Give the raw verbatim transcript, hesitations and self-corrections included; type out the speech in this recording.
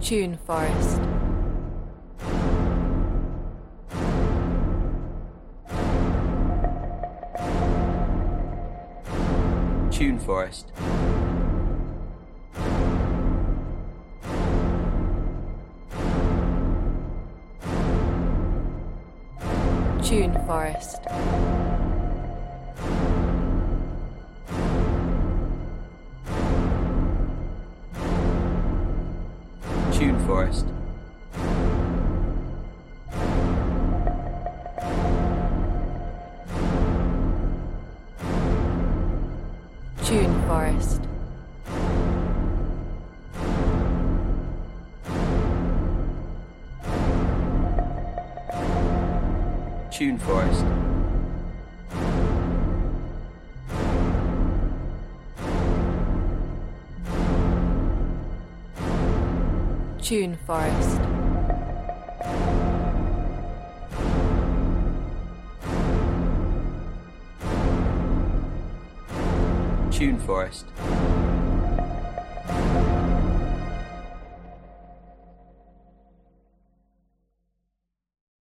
Tune Forest. Tune Forest. Tune Forest. Tune Forest. Tune Forest. Tune Forest. Tune Forest. Tune Forest.